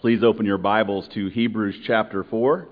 Please open your Bibles to Hebrews chapter 4.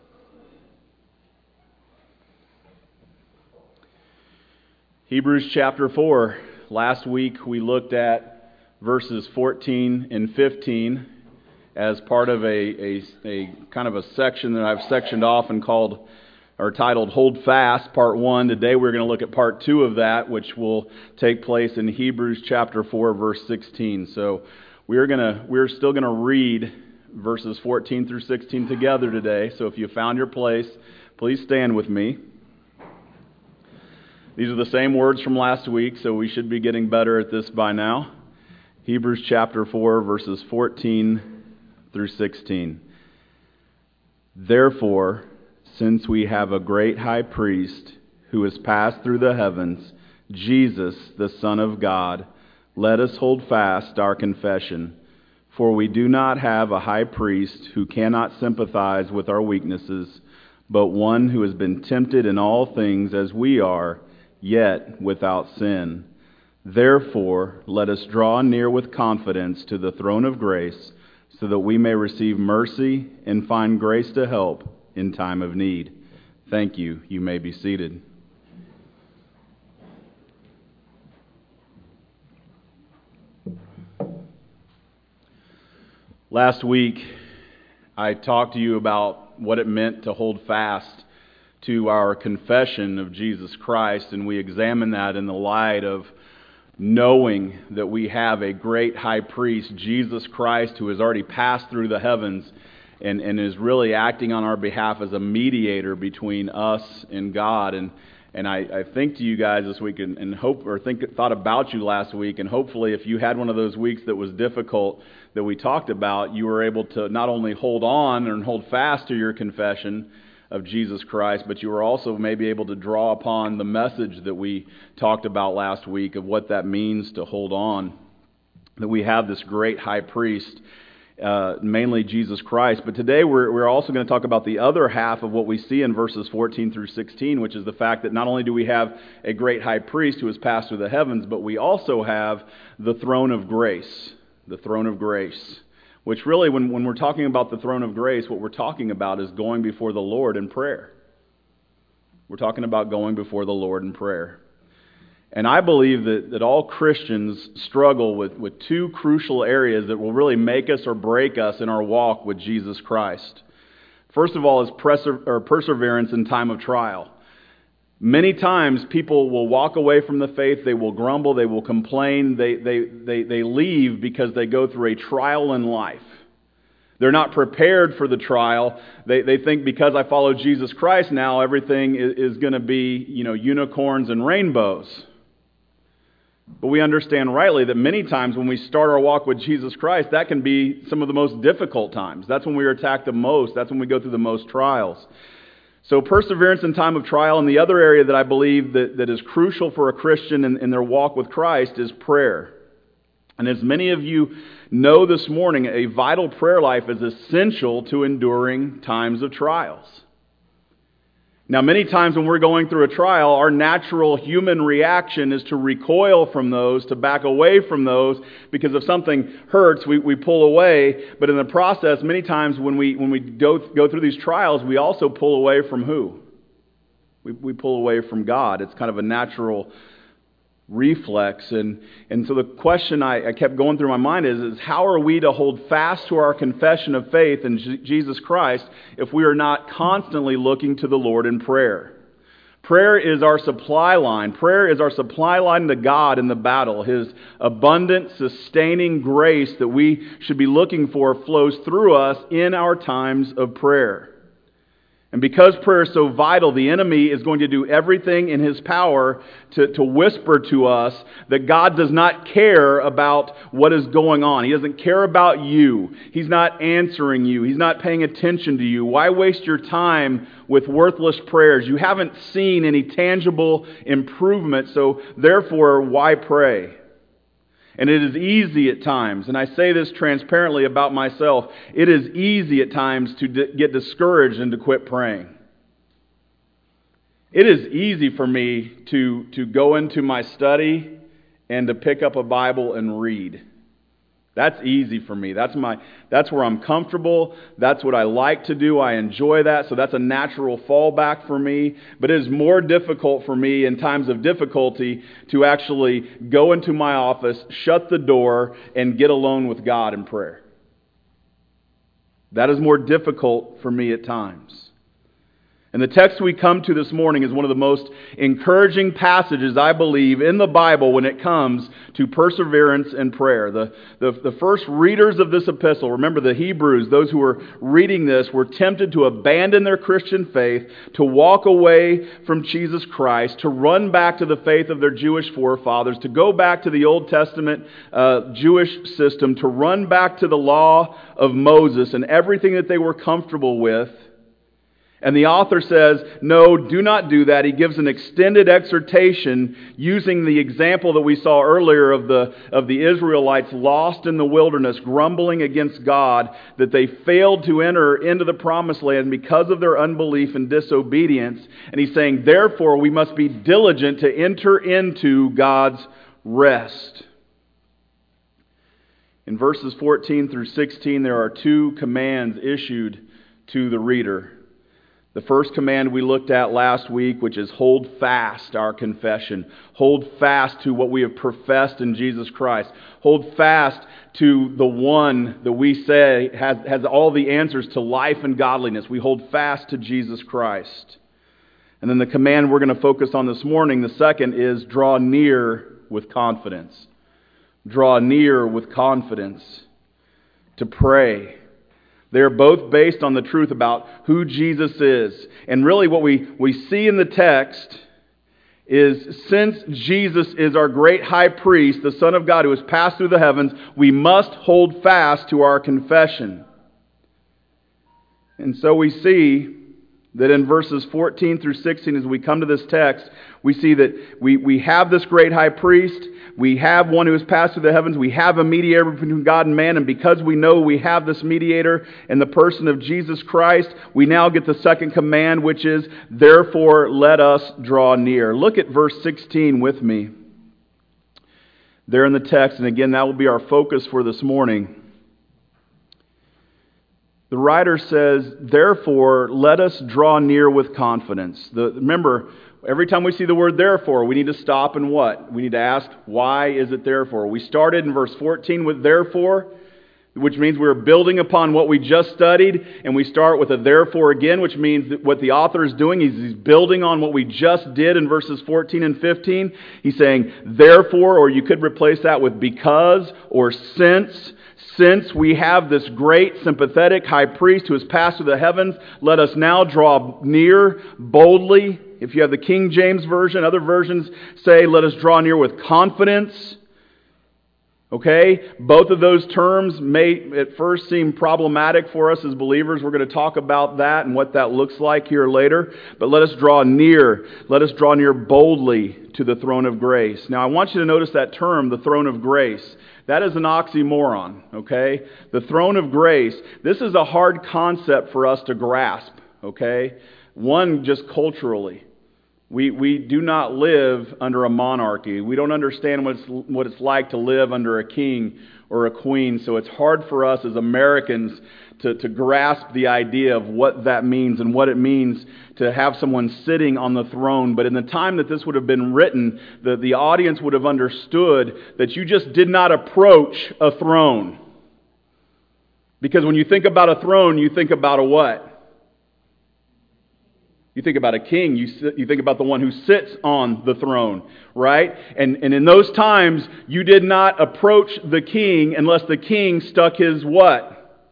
Hebrews chapter 4. Last week we looked at verses 14 and 15 as part of a kind of a section that I've sectioned off and called or titled Hold Fast, Part 1. Today we're going to look at Part 2 of that, which will take place in Hebrews chapter 4, verse 16. So we're still going to read verses 14 through 16 together today. So if you found your place, please stand with me. These are the same words from last week, so we should be getting better at this by now. Hebrews chapter 4, verses 14 through 16. Therefore, since we have a great high priest who has passed through the heavens, Jesus, the Son of God, let us hold fast our confession. For we do not have a high priest who cannot sympathize with our weaknesses, but one who has been tempted in all things as we are, yet without sin. Therefore, let us draw near with confidence to the throne of grace, so that we may receive mercy and find grace to help in time of need. Thank you. You may be seated. Last week, I talked to you about what it meant to hold fast to our confession of Jesus Christ, and we examined that in the light of knowing that we have a great high priest, Jesus Christ, who has already passed through the heavens and is really acting on our behalf as a mediator between us and God. And I think to you guys this week and thought about you last week, and hopefully if you had one of those weeks that was difficult that we talked about, you were able to not only hold on and hold fast to your confession of Jesus Christ, but you were also maybe able to draw upon the message that we talked about last week of what that means to hold on, that we have this great high priest, mainly Jesus Christ. But today we're also going to talk about the other half of what we see in verses 14 through 16, which is the fact that not only do we have a great high priest who has passed through the heavens, but we also have the throne of grace, which really, when we're talking about the throne of grace, what we're talking about is going before the Lord in prayer. We're talking about going before the Lord in prayer. And I believe that all Christians struggle with two crucial areas that will really make us or break us in our walk with Jesus Christ. First of all is perseverance in time of trial. Many times people will walk away from the faith, they will grumble, they will complain, they leave because they go through a trial in life. They're not prepared for the trial. They think because I follow Jesus Christ now, everything is going to be, unicorns and rainbows. But we understand rightly that many times when we start our walk with Jesus Christ, that can be some of the most difficult times. That's when we are attacked the most. That's when we go through the most trials. So perseverance in time of trial. And the other area that I believe that is crucial for a Christian in their walk with Christ is prayer. And as many of you know this morning, a vital prayer life is essential to enduring times of trials. Now, many times when we're going through a trial, our natural human reaction is to recoil from those, to back away from those, because if something hurts, we pull away. But in the process, many times when we go through these trials, we also pull away from who? We pull away from God. It's kind of a natural reflex. And so the question I kept going through my mind is how are we to hold fast to our confession of faith in Jesus Christ if we are not constantly looking to the Lord in prayer? Prayer is our supply line. Prayer is our supply line to God in the battle. His abundant, sustaining grace that we should be looking for flows through us in our times of prayer. And because prayer is so vital, the enemy is going to do everything in his power to whisper to us that God does not care about what is going on. He doesn't care about you. He's not answering you. He's not paying attention to you. Why waste your time with worthless prayers? You haven't seen any tangible improvement, so therefore, why pray? And it is easy at times, and I say this transparently about myself, it is easy at times to get discouraged and to quit praying. It is easy for me to go into my study and to pick up a Bible and read. That's easy for me. That's where I'm comfortable. That's what I like to do. I enjoy that. So that's a natural fallback for me. But it is more difficult for me in times of difficulty to actually go into my office, shut the door, and get alone with God in prayer. That is more difficult for me at times. And the text we come to this morning is one of the most encouraging passages, I believe, in the Bible when it comes to perseverance and prayer. The first readers of this epistle, remember the Hebrews, those who were reading this, were tempted to abandon their Christian faith, to walk away from Jesus Christ, to run back to the faith of their Jewish forefathers, to go back to the Old Testament Jewish system, to run back to the law of Moses and everything that they were comfortable with. And the author says, no, do not do that. He gives an extended exhortation using the example that we saw earlier of the Israelites lost in the wilderness, grumbling against God, that they failed to enter into the promised land because of their unbelief and disobedience. And he's saying, therefore, we must be diligent to enter into God's rest. In verses 14 through 16, there are two commands issued to the reader. The first command we looked at last week, which is hold fast our confession. Hold fast to what we have professed in Jesus Christ. Hold fast to the one that we say has all the answers to life and godliness. We hold fast to Jesus Christ. And then the command we're going to focus on this morning, the second, is draw near with confidence. Draw near with confidence to pray. They are both based on the truth about who Jesus is. And really what we see in the text is, since Jesus is our great high priest, the Son of God who has passed through the heavens, we must hold fast to our confession. And so we see that in verses 14 through 16, as we come to this text, we see that we have this great high priest. We have one who has passed through the heavens. We have a mediator between God and man. And because we know we have this mediator in the person of Jesus Christ, we now get the second command, which is, therefore, let us draw near. Look at verse 16 with me there in the text. And again, that will be our focus for this morning. The writer says, therefore, let us draw near with confidence. Remember, every time we see the word therefore, we need to stop and what? We need to ask, why is it therefore? We started in verse 14 with therefore, which means we're building upon what we just studied, and we start with a therefore again, which means that what the author is doing is he's building on what we just did in verses 14 and 15. He's saying, therefore, or you could replace that with because or since we have this great, sympathetic high priest who has passed through the heavens, let us now draw near boldly. If you have the King James Version, other versions say, let us draw near with confidence. Okay? Both of those terms may at first seem problematic for us as believers. We're going to talk about that and what that looks like here later. But let us draw near. Let us draw near boldly to the throne of grace. Now, I want you to notice that term, the throne of grace. That is an oxymoron, okay? The throne of grace, this is a hard concept for us to grasp, okay? One, just culturally. We do not live under a monarchy. We don't understand what it's like to live under a king or a queen, so it's hard for us as Americans to grasp the idea of what that means and what it means to have someone sitting on the throne. But in the time that this would have been written, the audience would have understood that you just did not approach a throne. Because when you think about a throne, you think about a what? You think about a king, you think about the one who sits on the throne, right? And in those times, you did not approach the king unless the king stuck his what?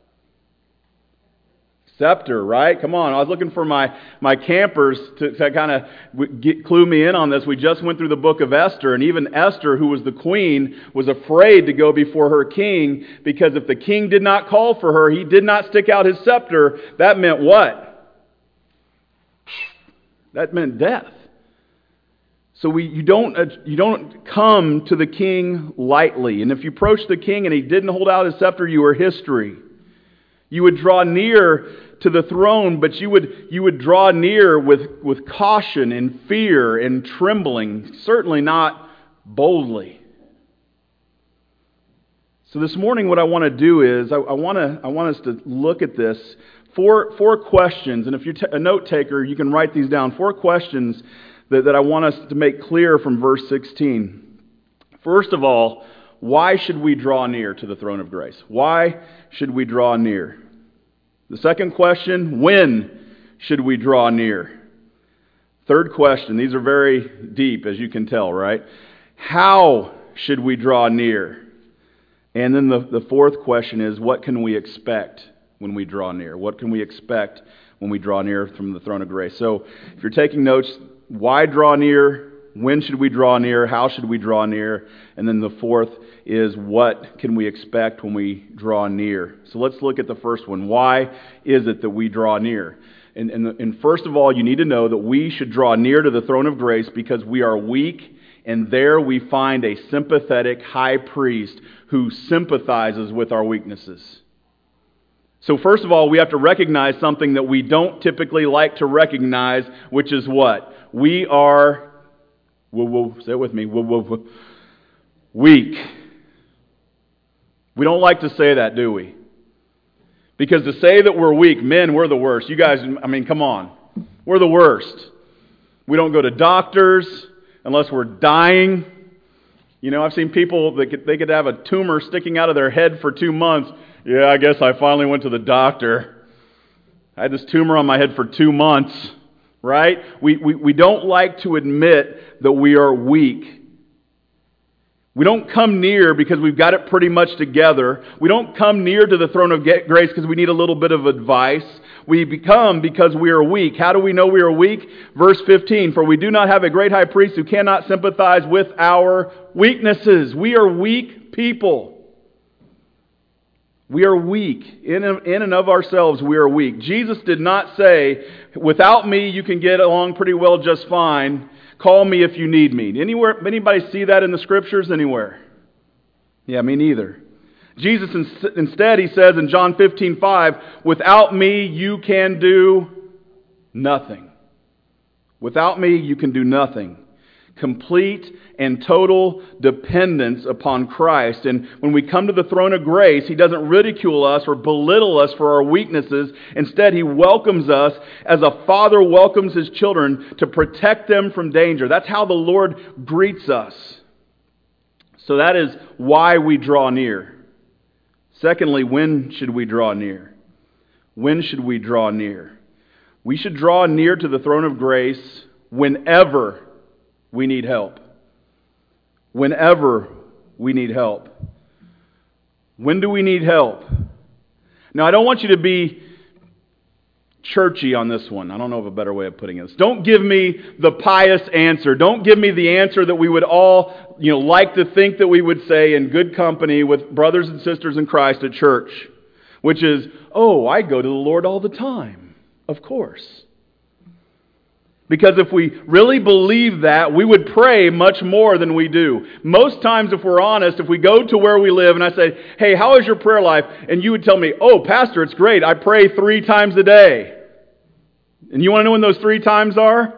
Scepter, right? Come on, I was looking for my campers to kind of clue me in on this. We just went through the book of Esther, and even Esther, who was the queen, was afraid to go before her king, because if the king did not call for her, he did not stick out his scepter, that meant what? That meant death. So you don't come to the king lightly. And if you approach the king and he didn't hold out his scepter, you were history. You would draw near to the throne, but you would draw near with caution and fear and trembling, certainly not boldly. So this morning what I want to do is, I want us to look at this. Four questions, and if you're a note taker, you can write these down. 4 questions that I want us to make clear from verse 16. First of all, why should we draw near to the throne of grace? Why should we draw near? The second question, when should we draw near? Third question, these are very deep, as you can tell, right? How should we draw near? And then the fourth question is, what can we expect when we draw near? What can we expect when we draw near from the throne of grace? So, if you're taking notes, why draw near? When should we draw near? How should we draw near? And then the fourth is, what can we expect when we draw near? So let's look at the first one. Why is it that we draw near? And first of all, you need to know that we should draw near to the throne of grace because we are weak, and there we find a sympathetic high priest who sympathizes with our weaknesses. So first of all, we have to recognize something that we don't typically like to recognize, which is what? We are, say it with me, weak. We don't like to say that, do we? Because to say that we're weak, men, we're the worst. You guys, I mean, come on. We're the worst. We don't go to doctors unless we're dying. You know, I've seen people that they could have a tumor sticking out of their head for 2 months. Yeah, I guess I finally went to the doctor. I had this tumor on my head for 2 months, right? We don't like to admit that we are weak. We don't come near because we've got it pretty much together. We don't come near to the throne of grace because we need a little bit of advice. We become because we are weak. How do we know we are weak? Verse 15, for we do not have a great high priest who cannot sympathize with our weaknesses. We are weak people. We are weak. In and of ourselves, we are weak. Jesus did not say, without me you can get along pretty well just fine. Call me if you need me. Anybody see that in the Scriptures anywhere? Yeah, me neither. Jesus instead, he says in John 15:5, without me you can do nothing. Without me you can do nothing. Complete and total dependence upon Christ. And when we come to the throne of grace, He doesn't ridicule us or belittle us for our weaknesses. Instead, He welcomes us as a father welcomes his children to protect them from danger. That's how the Lord greets us. So that is why we draw near. Secondly, when should we draw near? When should we draw near? We should draw near to the throne of grace whenever we need help. Whenever we need help. When do we need help? Now, I don't want you to be churchy on this one. I don't know of a better way of putting this. Don't give me the pious answer. Don't give me the answer that we would all, like to think that we would say in good company with brothers and sisters in Christ at church, which is, oh, I go to the Lord all the time. Of course. Because if we really believe that, we would pray much more than we do. Most times, if we're honest, if we go to where we live and I say, hey, how is your prayer life? And you would tell me, oh, Pastor, it's great. I pray 3 times a day. And you want to know when those 3 times are?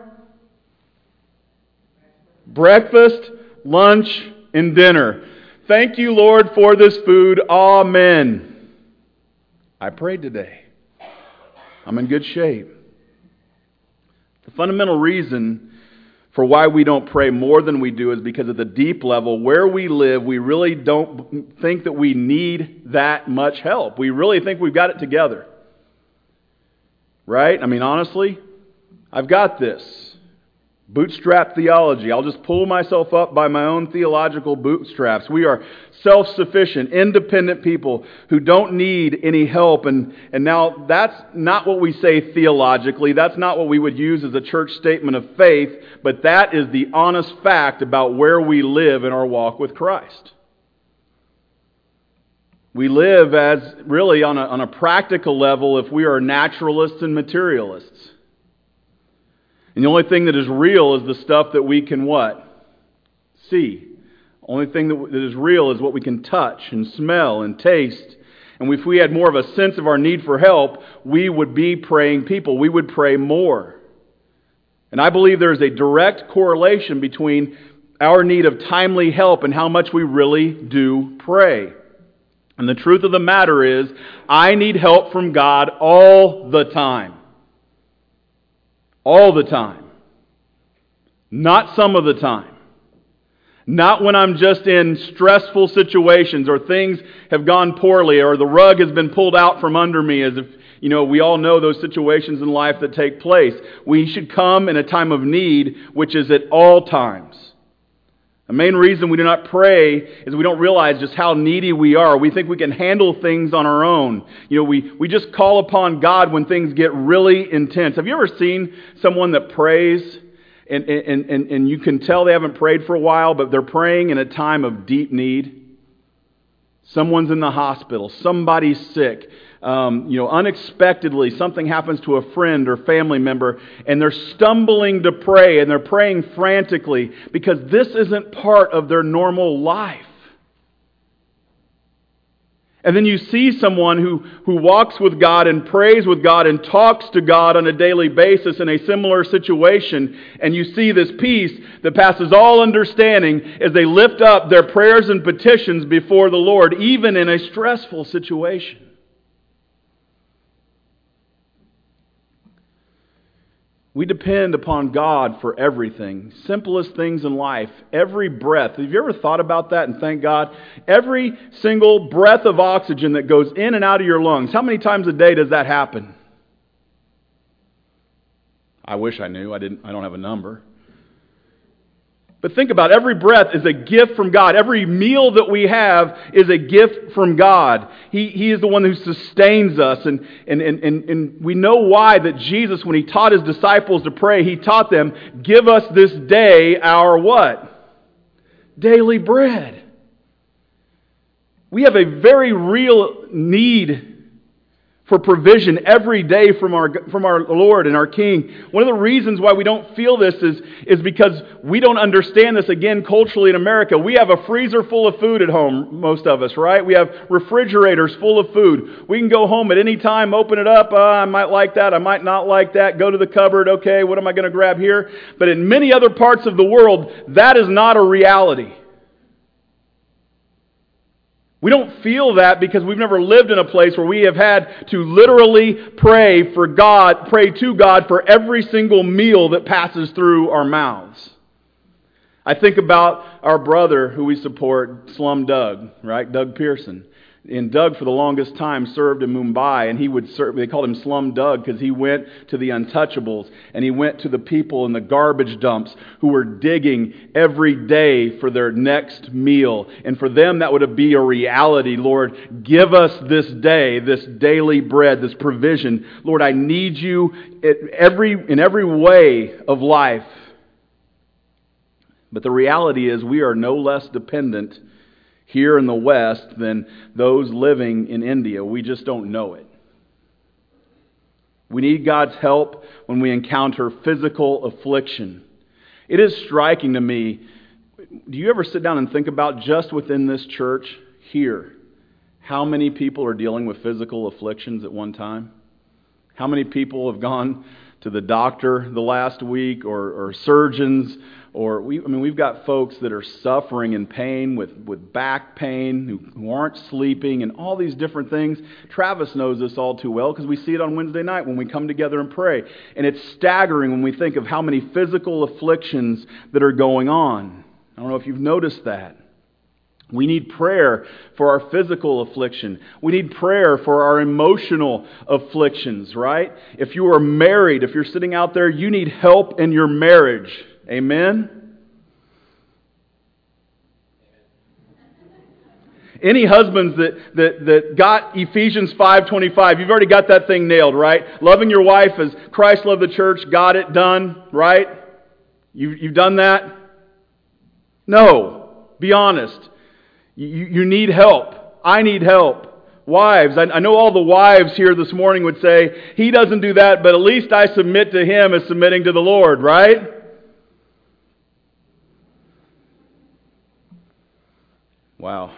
Breakfast, lunch, and dinner. Thank you, Lord, for this food. Amen. I prayed today. I'm in good shape. The fundamental reason for why we don't pray more than we do is because at the deep level, where we live, we really don't think that we need that much help. We really think we've got it together. Right? I mean, honestly, I've got this. Bootstrap theology. I'll just pull myself up by my own theological bootstraps. We are self-sufficient, independent people who don't need any help. And now that's not what we say theologically. That's not what we would use as a church statement of faith. But that is the honest fact about where we live in our walk with Christ. We live as really on a practical level if we are naturalists and materialists. And the only thing that is real is the stuff that we can what? See. The only thing that is real is what we can touch and smell and taste. And if we had more of a sense of our need for help, we would be praying people. We would pray more. And I believe there is a direct correlation between our need of timely help and how much we really do pray. And the truth of the matter is, I need help from God all the time. All the time. Not some of the time. Not when I'm just in stressful situations or things have gone poorly or the rug has been pulled out from under me, as if, we all know those situations in life that take place. We should come in a time of need, which is at all times. The main reason we do not pray is we don't realize just how needy we are. We think we can handle things on our own. We just call upon God when things get really intense. Have you ever seen someone that prays and you can tell they haven't prayed for a while, but they're praying in a time of deep need? Someone's in the hospital. Somebody's sick. Unexpectedly, something happens to a friend or family member, and they're stumbling to pray, and they're praying frantically because this isn't part of their normal life. And then you see someone who walks with God and prays with God and talks to God on a daily basis in a similar situation, and you see this peace that passes all understanding as they lift up their prayers and petitions before the Lord, even in a stressful situation. We depend upon God for everything. Simplest things in life. Every breath. Have you ever thought about that and thank God? Every single breath of oxygen that goes in and out of your lungs. How many times a day does that happen? I wish I knew. I don't have a number. But think about it. Every breath is a gift from God. Every meal that we have is a gift from God. He is the one who sustains us. And we know why that Jesus, when He taught His disciples to pray, He taught them, give us this day our what? Daily bread. We have a very real need for provision every day from our Lord and our King. One of the reasons why we don't feel this is because we don't understand this, again, culturally in America. We have a freezer full of food at home, most of us, right? We have refrigerators full of food. We can go home at any time, open it up, I might like that, I might not like that, go to the cupboard, okay, what am I going to grab here? But in many other parts of the world, that is not a reality. We don't feel that because we've never lived in a place where we have had to literally pray to God for every single meal that passes through our mouths. I think about our brother who we support, Slum Doug, right? Doug Pearson. And Doug, for the longest time, served in Mumbai, and they called him Slum Doug because he went to the untouchables, and he went to the people in the garbage dumps who were digging every day for their next meal. And for them, that would be a reality. Lord, give us this day, this daily bread, this provision. Lord, I need you in every way of life. But the reality is we are no less dependent here in the West than those living in India. We just don't know it. We need God's help when we encounter physical affliction. It is striking to me. Do you ever sit down and think about just within this church here, how many people are dealing with physical afflictions at one time? How many people have gone to the doctor the last week or surgeons? We've got folks that are suffering in pain with back pain, who aren't sleeping, and all these different things. Travis knows this all too well because we see it on Wednesday night when we come together and pray. And it's staggering when we think of how many physical afflictions that are going on. I don't know if you've noticed that. We need prayer for our physical affliction. We need prayer for our emotional afflictions, right? If you are married, if you're sitting out there, you need help in your marriage. Amen? Any husbands that got Ephesians 5:25, you've already got that thing nailed, right? Loving your wife as Christ loved the church, got it done, right? You've done that? No. Be honest. You need help. I need help. Wives, I know all the wives here this morning would say, he doesn't do that, but at least I submit to him as submitting to the Lord, right? Wow.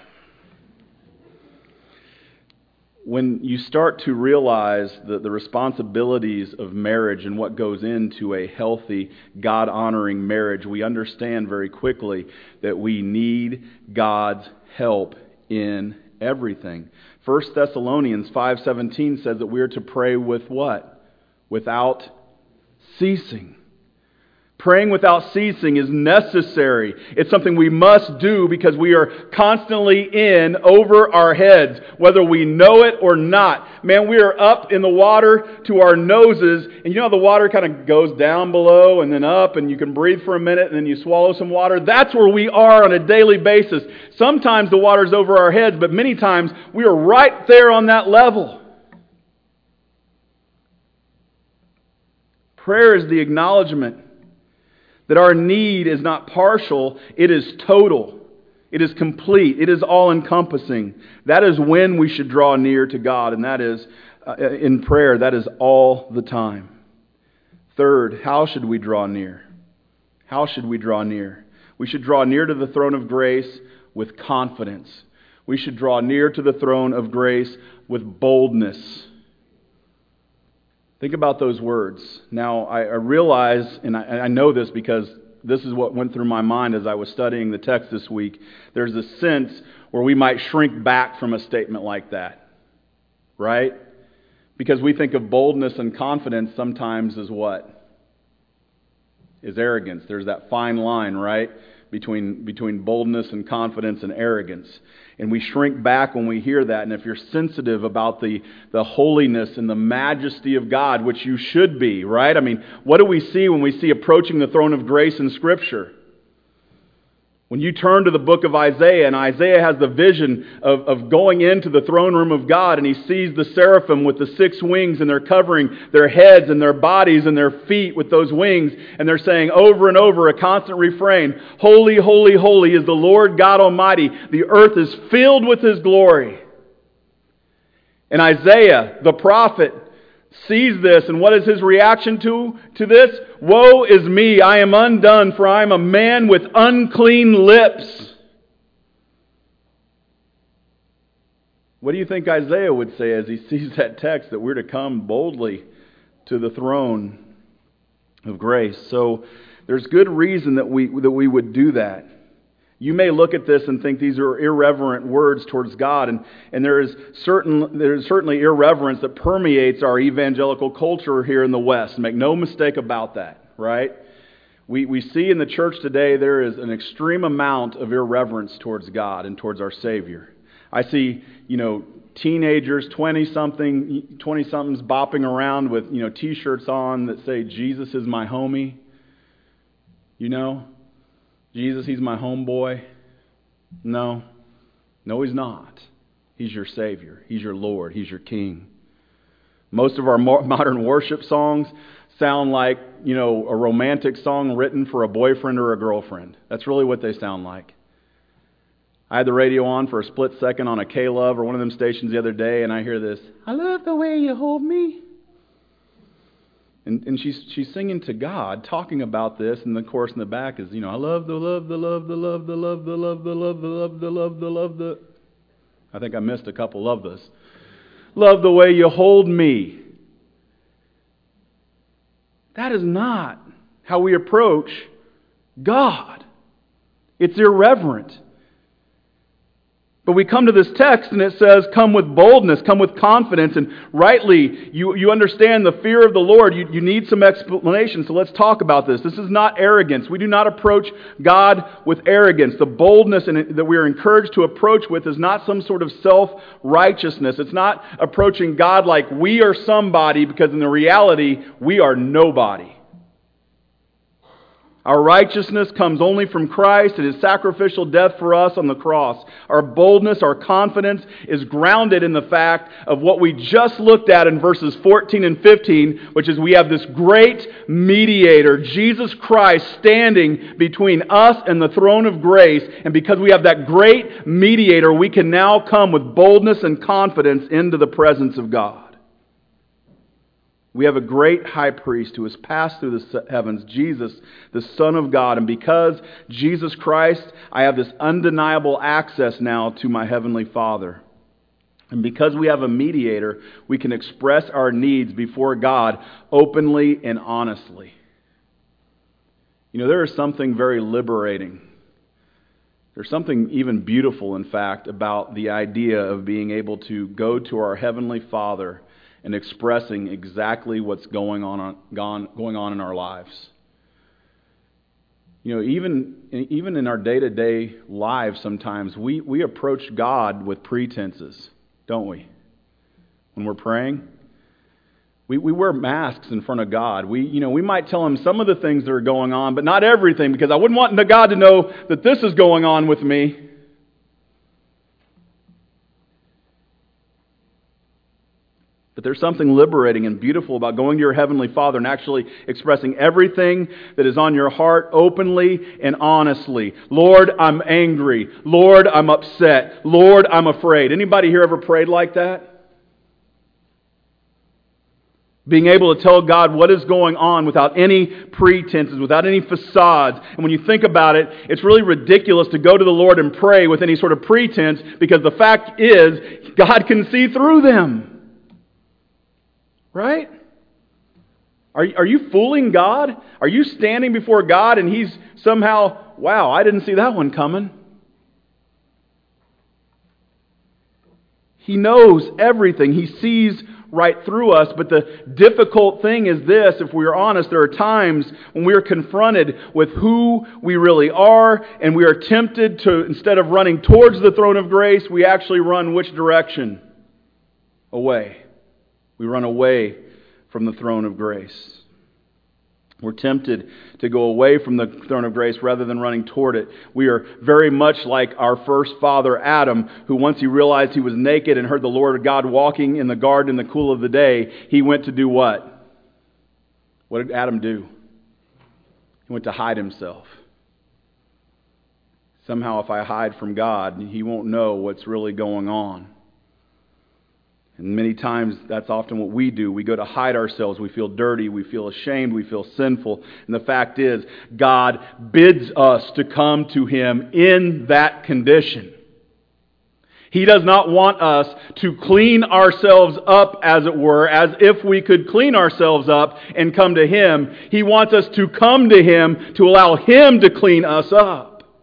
When you start to realize the responsibilities of marriage and what goes into a healthy, God-honoring marriage, we understand very quickly that we need God's help in everything. 1 Thessalonians 5:17 says that we are to pray with what? Without ceasing. Praying without ceasing is necessary. It's something we must do because we are constantly in over our heads, whether we know it or not. Man, we are up in the water to our noses, and you know how the water kind of goes down below and then up, and you can breathe for a minute, and then you swallow some water. That's where we are on a daily basis. Sometimes the water's over our heads, but many times we are right there on that level. Prayer is the acknowledgement that our need is not partial, it is total. It is complete. It is all-encompassing. That is when we should draw near to God, and that is in prayer. That is all the time. Third, how should we draw near? How should we draw near? We should draw near to the throne of grace with confidence. We should draw near to the throne of grace with boldness. Think about those words. Now, I realize, and I know this because this is what went through my mind as I was studying the text this week. There's a sense where we might shrink back from a statement like that, right? Because we think of boldness and confidence sometimes as what? Is arrogance. There's that fine line, right? Between boldness and confidence and arrogance. And we shrink back when we hear that. And if you're sensitive about the holiness and the majesty of God, which you should be, right? I mean, what do we see when we see approaching the throne of grace in Scripture? When you turn to the book of Isaiah, and Isaiah has the vision of going into the throne room of God, and he sees the seraphim with the 6 wings, and they're covering their heads and their bodies and their feet with those wings, and they're saying over and over a constant refrain, "Holy, holy, holy is the Lord God Almighty. The earth is filled with His glory." And Isaiah, the prophet, sees this, and what is his reaction to this? "Woe is me, I am undone, for I am a man with unclean lips." What do you think Isaiah would say as he sees that text, that we're to come boldly to the throne of grace? So there's good reason that we would do that. You may look at this and think these are irreverent words towards God, and there is certainly irreverence that permeates our evangelical culture here in the West. Make no mistake about that, right? We see in the church today there is an extreme amount of irreverence towards God and towards our Savior. I see, teenagers, 20-somethings bopping around with, T-shirts on that say, "Jesus is my homie." Jesus, He's my homeboy. No, He's not. He's your Savior. He's your Lord. He's your King. Most of our modern worship songs sound like, a romantic song written for a boyfriend or a girlfriend. That's really what they sound like. I had the radio on for a split second on a K-Love or one of them stations the other day, and I hear this, "I love the way you hold me." And she's singing to God, talking about this, and the chorus in the back is, "I love the love, the love, the love, the love, the love, the love, the love, the love, the love, the..." I think I missed a couple of this. "Love the way you hold me." That is not how we approach God. It's irreverent. But we come to this text and it says, "Come with boldness, come with confidence." And rightly, you understand the fear of the Lord. You need some explanation, so let's talk about this. This is not arrogance. We do not approach God with arrogance. The boldness that we are encouraged to approach with is not some sort of self-righteousness. It's not approaching God like we are somebody, because in the reality, we are nobody. Our righteousness comes only from Christ and His sacrificial death for us on the cross. Our boldness, our confidence is grounded in the fact of what we just looked at in verses 14 and 15, which is we have this great mediator, Jesus Christ, standing between us and the throne of grace. And because we have that great mediator, we can now come with boldness and confidence into the presence of God. We have a great high priest who has passed through the heavens, Jesus, the Son of God. And because Jesus Christ, I have this undeniable access now to my Heavenly Father. And because we have a mediator, we can express our needs before God openly and honestly. There is something very liberating. There's something even beautiful, in fact, about the idea of being able to go to our Heavenly Father and expressing exactly what's going on in our lives. You know, even in our day-to-day lives sometimes, we approach God with pretenses, don't we? When we're praying, we wear masks in front of God. We might tell Him some of the things that are going on, but not everything, because I wouldn't want God to know that this is going on with me. But there's something liberating and beautiful about going to your Heavenly Father and actually expressing everything that is on your heart openly and honestly. Lord, I'm angry. Lord, I'm upset. Lord, I'm afraid. Anybody here ever prayed like that? Being able to tell God what is going on without any pretenses, without any facades. And when you think about it, it's really ridiculous to go to the Lord and pray with any sort of pretense, because the fact is, God can see through them. Right? Are you fooling God? Are you standing before God and He's somehow, wow, I didn't see that one coming? He knows everything. He sees right through us. But the difficult thing is this: if we are honest, there are times when we are confronted with who we really are, and we are tempted to, instead of running towards the throne of grace, we actually run which direction? Away. We run away from the throne of grace. We're tempted to go away from the throne of grace rather than running toward it. We are very much like our first father, Adam, who once he realized he was naked and heard the Lord God walking in the garden in the cool of the day, he went to do what? What did Adam do? He went to hide himself. Somehow if I hide from God, He won't know what's really going on. And many times, that's often what we do. We go to hide ourselves. We feel dirty. We feel ashamed. We feel sinful. And the fact is, God bids us to come to Him in that condition. He does not want us to clean ourselves up, as it were, as if we could clean ourselves up and come to Him. He wants us to come to Him to allow Him to clean us up.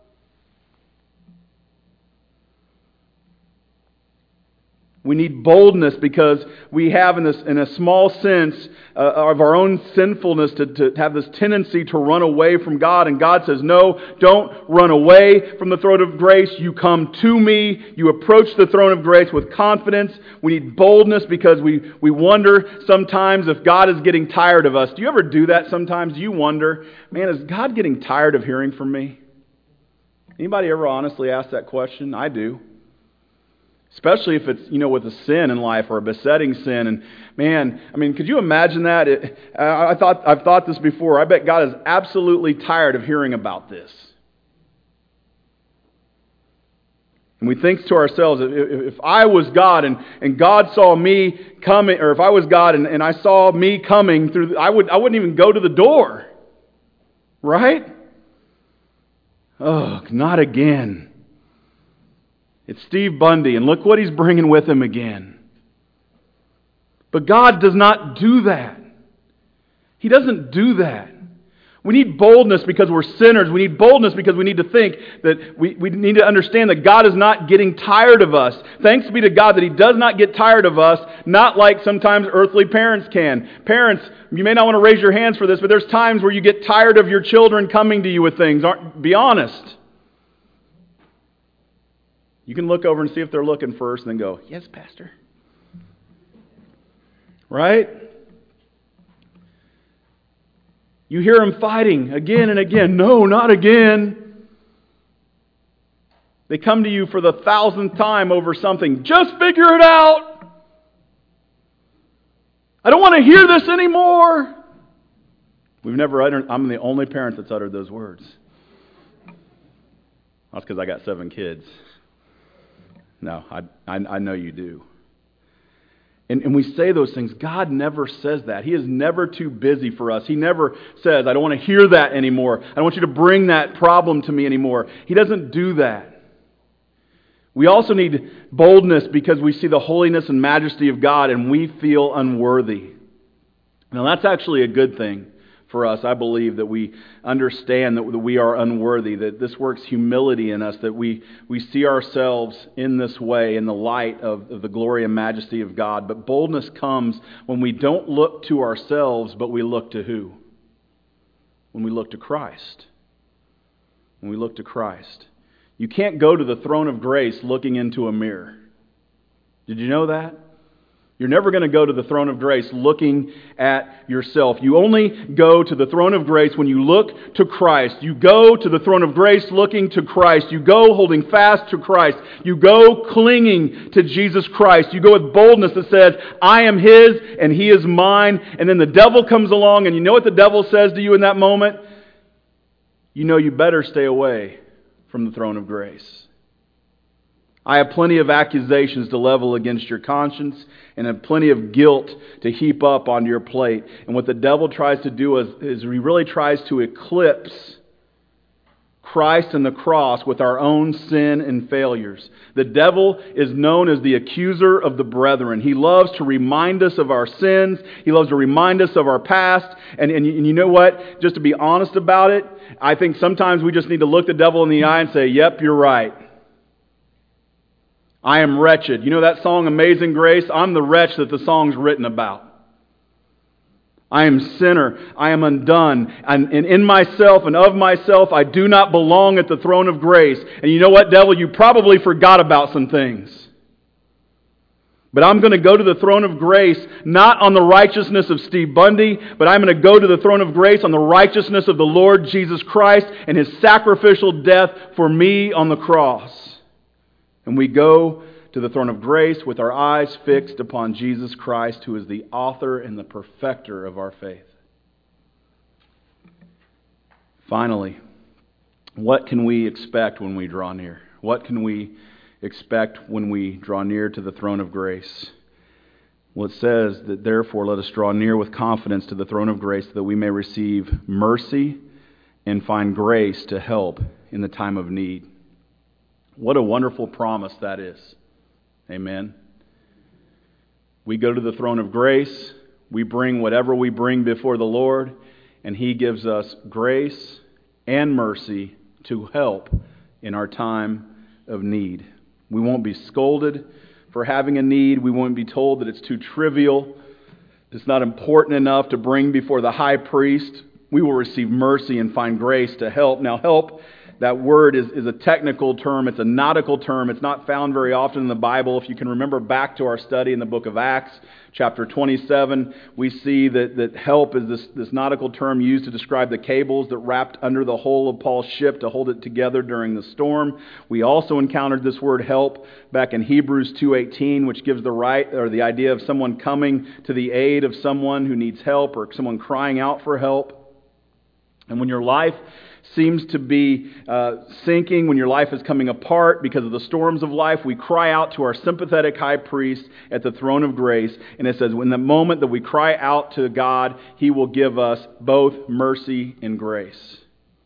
We need boldness because we have, in a small sense, of our own sinfulness to have this tendency to run away from God. And God says, no, don't run away from the throne of grace. You come to me. You approach the throne of grace with confidence. We need boldness because we wonder sometimes if God is getting tired of us. Do you ever do that sometimes? Do you wonder, man, is God getting tired of hearing from me? Anybody ever honestly ask that question? I do. Especially if it's, with a sin in life or a besetting sin. And man, could you imagine that? I've thought this before. I bet God is absolutely tired of hearing about this. And we think to ourselves, if I was God and God saw me coming, or if I was God and I saw me coming through, I wouldn't even go to the door. Right? Oh, not again. It's Steve Bundy, and look what he's bringing with him again. But God does not do that. He doesn't do that. We need boldness because we're sinners. We need boldness because we need to think that we need to understand that God is not getting tired of us. Thanks be to God that He does not get tired of us, not like sometimes earthly parents can. Parents, you may not want to raise your hands for this, but there's times where you get tired of your children coming to you with things. Be honest. You can look over and see if they're looking first and then go, yes, Pastor. Right? You hear them fighting again and again. No, not again. They come to you for the 1,000th time over something. Just figure it out. I don't want to hear this anymore. I'm the only parent that's uttered those words. That's because I got 7 kids. No, I know you do. And we say those things. God never says that. He is never too busy for us. He never says, I don't want to hear that anymore. I don't want you to bring that problem to me anymore. He doesn't do that. We also need boldness because we see the holiness and majesty of God and we feel unworthy. Now that's actually a good thing for us, I believe, that we understand that we are unworthy, that this works humility in us, that we see ourselves in this way in the light of the glory and majesty of God. But boldness comes when we don't look to ourselves, but we look to who? When we look to Christ. When we look to Christ. You can't go to the throne of grace looking into a mirror. Did you know that? You're never going to go to the throne of grace looking at yourself. You only go to the throne of grace when you look to Christ. You go to the throne of grace looking to Christ. You go holding fast to Christ. You go clinging to Jesus Christ. You go with boldness that says, I am His and He is mine. And then the devil comes along, and you know what the devil says to you in that moment? You know you better stay away from the throne of grace. I have plenty of accusations to level against your conscience and have plenty of guilt to heap up onto your plate. And what the devil tries to do is he really tries to eclipse Christ and the cross with our own sin and failures. The devil is known as the accuser of the brethren. He loves to remind us of our sins. He loves to remind us of our past. And you know what? Just to be honest about it, I think sometimes we just need to look the devil in the eye and say, yep, you're right. I am wretched. You know that song, Amazing Grace? I'm the wretch that the song's written about. I am sinner. I am undone. And in myself and of myself, I do not belong at the throne of grace. And you know what, devil? You probably forgot about some things. But I'm going to go to the throne of grace, not on the righteousness of Steve Bundy, but I'm going to go to the throne of grace on the righteousness of the Lord Jesus Christ and His sacrificial death for me on the cross. And we go to the throne of grace with our eyes fixed upon Jesus Christ, who is the author and the perfecter of our faith. Finally, what can we expect when we draw near? What can we expect when we draw near to the throne of grace? Well, it says that therefore let us draw near with confidence to the throne of grace, so that we may receive mercy and find grace to help in the time of need. What a wonderful promise that is. Amen. We go to the throne of grace. We bring whatever we bring before the Lord, and He gives us grace and mercy to help in our time of need. We won't be scolded for having a need. We won't be told that it's too trivial. It's not important enough to bring before the high priest. We will receive mercy and find grace to help. Now, help, that word is a technical term. It's a nautical term. It's not found very often in the Bible. If you can remember back to our study in the book of Acts, chapter 27, we see that help is this nautical term used to describe the cables that wrapped under the hull of Paul's ship to hold it together during the storm. We also encountered this word help back in Hebrews 2:18, which gives the idea of someone coming to the aid of someone who needs help, or someone crying out for help. And when your life seems to be sinking, when your life is coming apart because of the storms of life, we cry out to our sympathetic high priest at the throne of grace. And it says, in the moment that we cry out to God, He will give us both mercy and grace.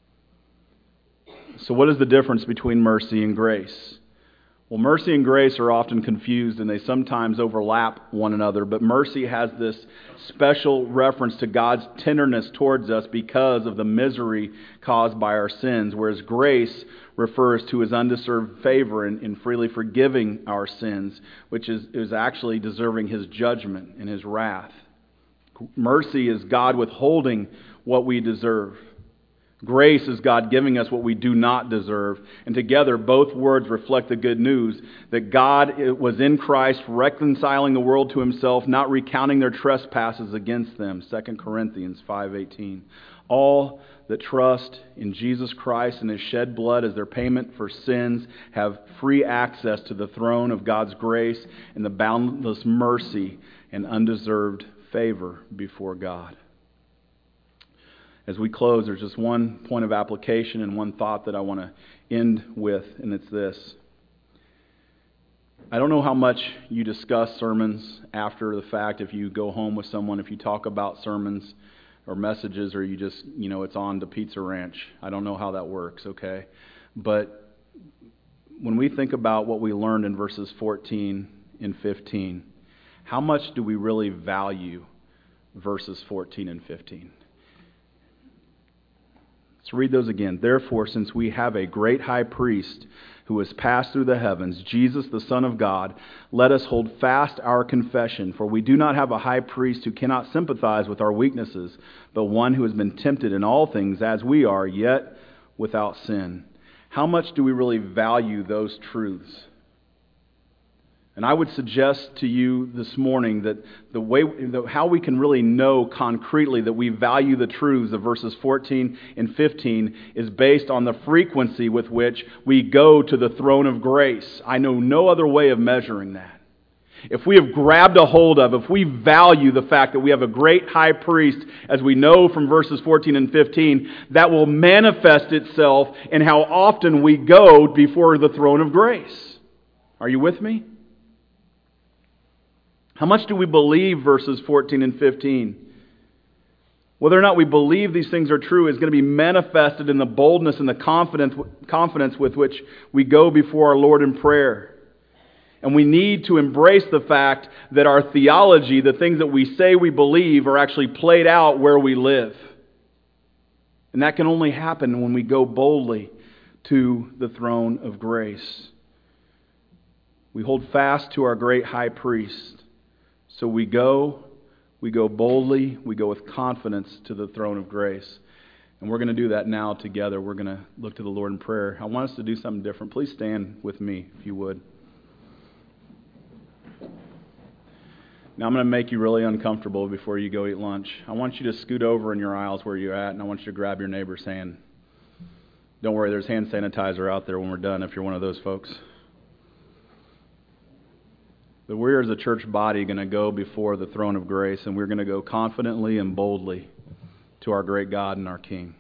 So what is the difference between mercy and grace? Well, mercy and grace are often confused, and they sometimes overlap one another. But mercy has this special reference to God's tenderness towards us because of the misery caused by our sins, whereas grace refers to His undeserved favor in freely forgiving our sins, which is actually deserving His judgment and His wrath. Mercy is God withholding what we deserve. Grace is God giving us what we do not deserve. And together, both words reflect the good news that God was in Christ reconciling the world to Himself, not recounting their trespasses against them. 2 Corinthians 5:18. All that trust in Jesus Christ and His shed blood as their payment for sins have free access to the throne of God's grace and the boundless mercy and undeserved favor before God. As we close, there's just one point of application and one thought that I want to end with, and it's this. I don't know how much you discuss sermons after the fact, if you go home with someone, if you talk about sermons or messages, or you just, it's on to Pizza Ranch. I don't know how that works, okay? But when we think about what we learned in verses 14 and 15, how much do we really value verses 14 and 15? Let's read those again. Therefore, since we have a great high priest who has passed through the heavens, Jesus, the Son of God, let us hold fast our confession. For we do not have a high priest who cannot sympathize with our weaknesses, but one who has been tempted in all things as we are, yet without sin. How much do we really value those truths? And I would suggest to you this morning that how we can really know concretely that we value the truths of verses 14 and 15 is based on the frequency with which we go to the throne of grace. I know no other way of measuring that. If we have grabbed a hold of, if we value the fact that we have a great high priest, as we know from verses 14 and 15, that will manifest itself in how often we go before the throne of grace. Are you with me? How much do we believe verses 14 and 15? Whether or not we believe these things are true is going to be manifested in the boldness and the confidence with which we go before our Lord in prayer. And we need to embrace the fact that our theology, the things that we say we believe, are actually played out where we live. And that can only happen when we go boldly to the throne of grace. We hold fast to our great high priest. So we go boldly, we go with confidence to the throne of grace. And we're going to do that now together. We're going to look to the Lord in prayer. I want us to do something different. Please stand with me, if you would. Now I'm going to make you really uncomfortable before you go eat lunch. I want you to scoot over in your aisles where you're at, and I want you to grab your neighbor's hand. Don't worry, there's hand sanitizer out there when we're done if you're one of those folks. But we're as a church body going to go before the throne of grace, and we're going to go confidently and boldly to our great God and our King.